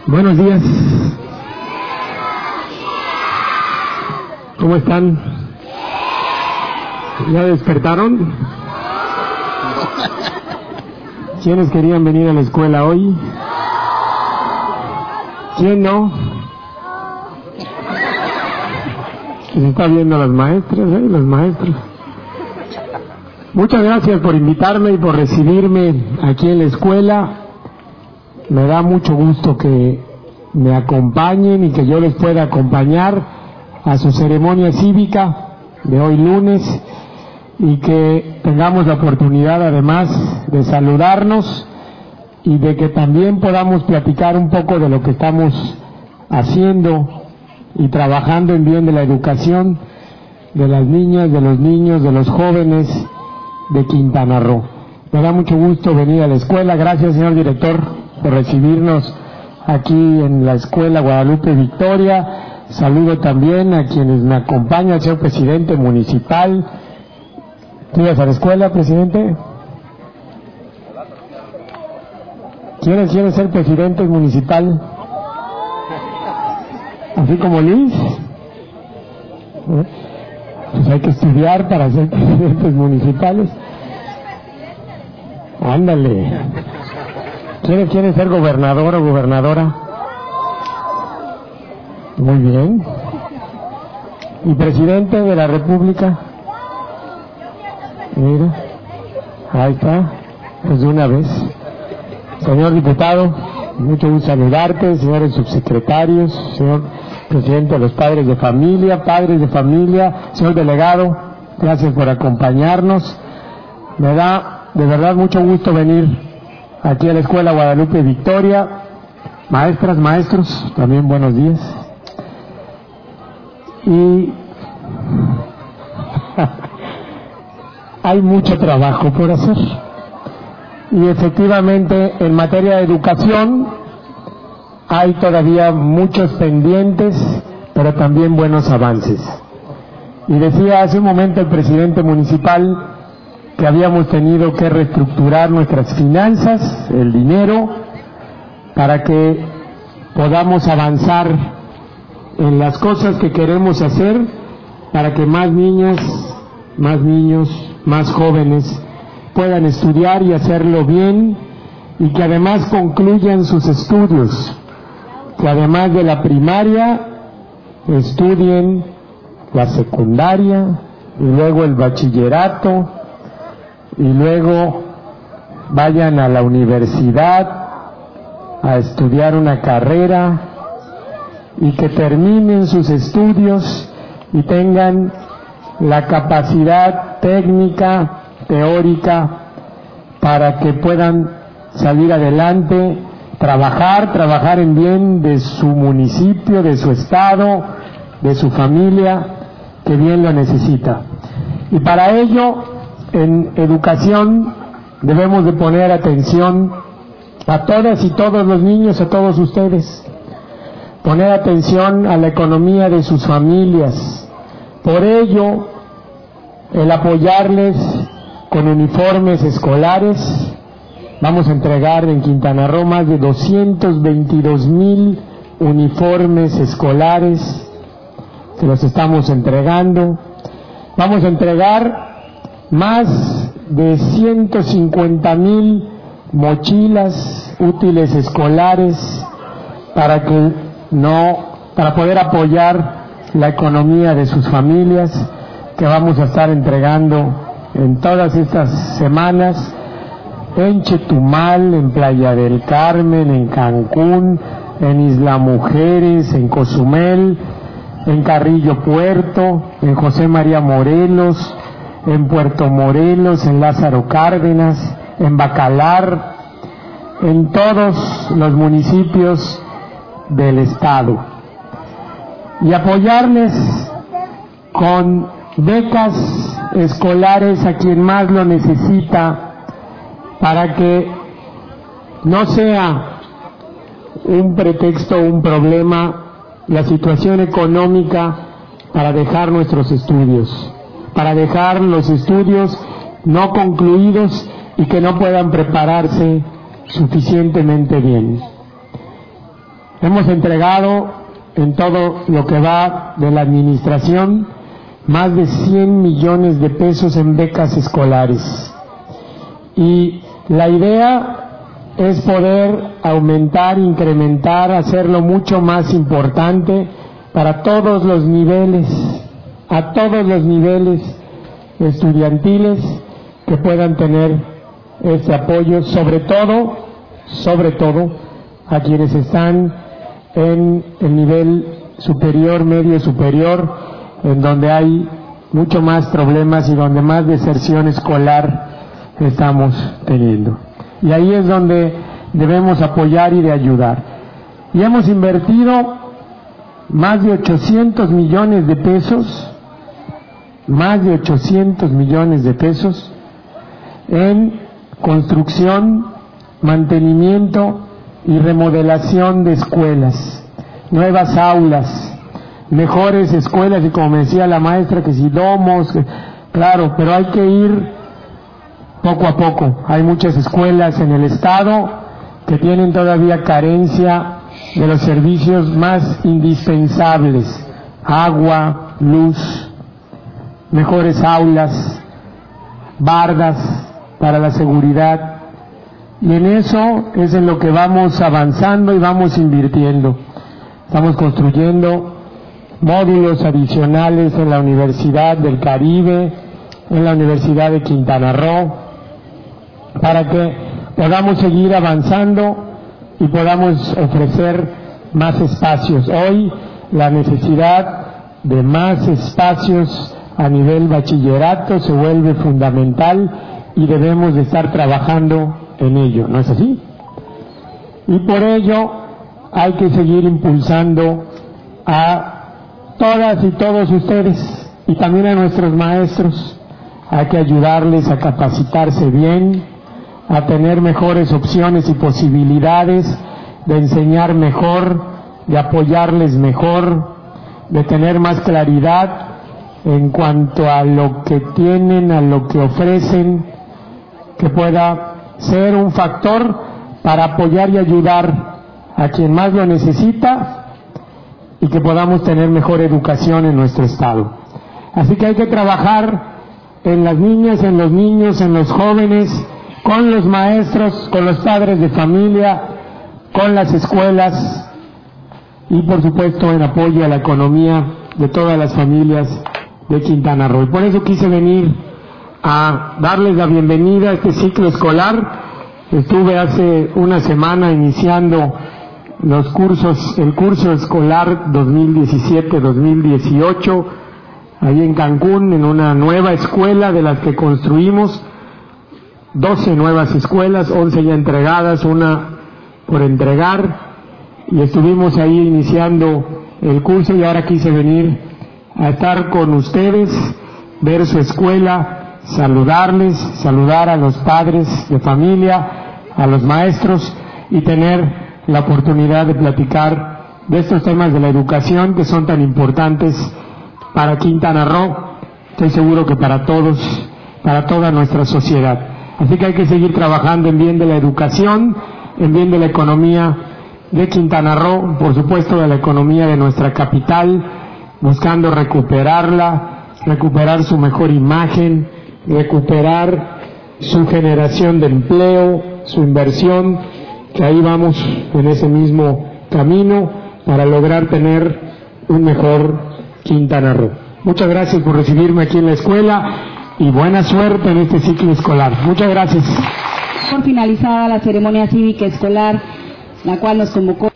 Buenos días. ¿Cómo están? ¿Ya despertaron? ¿Quiénes querían venir a la escuela hoy? ¿Quién no? Se está viendo las maestras, los maestros. Muchas gracias por invitarme y por recibirme aquí en la escuela. Me da mucho gusto que me acompañen y que yo les pueda acompañar a su ceremonia cívica de hoy lunes y que tengamos la oportunidad además de saludarnos y de que también podamos platicar un poco de lo que estamos haciendo y trabajando en bien de la educación de las niñas, de los niños, de los jóvenes de Quintana Roo. Me da mucho gusto venir a la escuela. Gracias, señor director, por recibirnos aquí en la Escuela Guadalupe Victoria. Saludo también a quienes me acompañan, señor presidente municipal. ¿Tú ibas a la escuela, presidente? ¿Quiénes quieren ser presidente municipal? ¿Así como Liz? Pues hay que estudiar para ser presidentes municipales. Ándale. ¿Quiénes quieren ser gobernador o gobernadora? Muy bien. ¿Y presidente de la República? Mira, ahí está, pues de una vez. Señor diputado, mucho gusto saludarte, señores subsecretarios, señor presidente de los padres de familia, señor delegado, gracias por acompañarnos. Me da de verdad mucho gusto venir aquí a la Escuela Guadalupe Victoria. Maestras, maestros, también buenos días. Y hay mucho trabajo por hacer. Y efectivamente, en materia de educación, hay todavía muchos pendientes, pero también buenos avances. Y decía hace un momento el presidente municipal que habíamos tenido que reestructurar nuestras finanzas, el dinero, para que podamos avanzar en las cosas que queremos hacer, para que más niñas, más niños, más jóvenes puedan estudiar y hacerlo bien, y que además concluyan sus estudios, que además de la primaria estudien la secundaria y luego el bachillerato y luego vayan a la universidad a estudiar una carrera y que terminen sus estudios y tengan la capacidad técnica, teórica, para que puedan salir adelante, trabajar en bien de su municipio, de su estado, de su familia, que bien lo necesita. Y para ello, en educación, debemos de poner atención a todas y todos los niños, a todos ustedes. Poner atención a la economía de sus familias. Por ello, el apoyarles con uniformes escolares. Vamos a entregar en Quintana Roo más de 222,000 uniformes escolares que los estamos entregando. Vamos a entregar más de 150,000 mochilas útiles escolares para poder apoyar la economía de sus familias, que vamos a estar entregando en todas estas semanas en Chetumal, en Playa del Carmen, en Cancún, en Isla Mujeres, en Cozumel, en Carrillo Puerto, en José María Morelos, en Puerto Morelos, en Lázaro Cárdenas, en Bacalar, en todos los municipios del estado. Y apoyarles con becas escolares a quien más lo necesita, para que no sea un pretexto, un problema, la situación económica para dejar nuestros estudios, para dejar los estudios no concluidos y que no puedan prepararse suficientemente bien. Hemos entregado en todo lo que va de la administración más de 100 millones de pesos en becas escolares. Y la idea es poder aumentar, incrementar, hacerlo mucho más importante para todos los niveles, a todos los niveles estudiantiles que puedan tener este apoyo, sobre todo a quienes están en el nivel superior, medio superior, en donde hay mucho más problemas y donde más deserción escolar estamos teniendo. Y ahí es donde debemos apoyar y de ayudar. Y hemos invertido más de 800 millones de pesos, en construcción, mantenimiento y remodelación de escuelas, nuevas aulas, mejores escuelas, y como me decía la maestra, que si domos, claro, pero hay que ir poco a poco. Hay muchas escuelas en el estado que tienen todavía carencia de los servicios más indispensables: agua, luz, mejores aulas, bardas para la seguridad. Y en eso es en lo que vamos avanzando y vamos invirtiendo. Estamos construyendo módulos adicionales en la Universidad del Caribe, en la Universidad de Quintana Roo, para que podamos seguir avanzando y podamos ofrecer más espacios. Hoy la necesidad de más espacios a nivel bachillerato se vuelve fundamental y debemos de estar trabajando en ello, ¿no es así? Y por ello hay que seguir impulsando a todas y todos ustedes y también a nuestros maestros. Hay que ayudarles a capacitarse bien, a tener mejores opciones y posibilidades de enseñar mejor, de apoyarles mejor, de tener más claridad en cuanto a lo que tienen, a lo que ofrecen, que pueda ser un factor para apoyar y ayudar a quien más lo necesita y que podamos tener mejor educación en nuestro estado. Así que hay que trabajar en las niñas, en los niños, en los jóvenes, con los maestros, con los padres de familia, con las escuelas y por supuesto en apoyo a la economía de todas las familias de Quintana Roo. Y por eso quise venir a darles la bienvenida a este ciclo escolar. Estuve hace una semana iniciando el curso escolar 2017-2018 ahí en Cancún, en una nueva escuela de las que construimos, 12 nuevas escuelas, 11 ya entregadas, una por entregar, y estuvimos ahí iniciando el curso y ahora quise venir a estar con ustedes, ver su escuela, saludarles, saludar a los padres de familia, a los maestros y tener la oportunidad de platicar de estos temas de la educación que son tan importantes para Quintana Roo, estoy seguro que para todos, para toda nuestra sociedad. Así que hay que seguir trabajando en bien de la educación, en bien de la economía de Quintana Roo, por supuesto de la economía de nuestra capital, buscando recuperarla, recuperar su mejor imagen, recuperar su generación de empleo, su inversión, que ahí vamos en ese mismo camino para lograr tener un mejor Quintana Roo. Muchas gracias por recibirme aquí en la escuela y buena suerte en este ciclo escolar. Muchas gracias. Por finalizada la ceremonia cívica escolar, la cual nos convocó